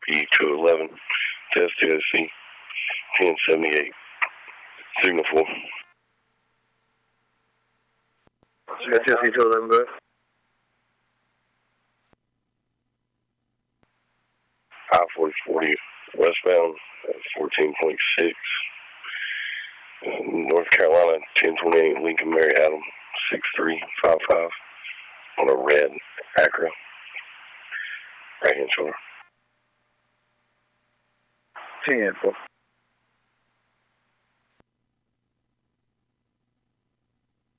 E211, test TSC, 1078, signal 4. TSC 211, go ahead. I-4040 westbound, 14.6. North Carolina, 1028, Lincoln Mary Adam, 6355, on a red Acura, right hand shoulder. 10-4.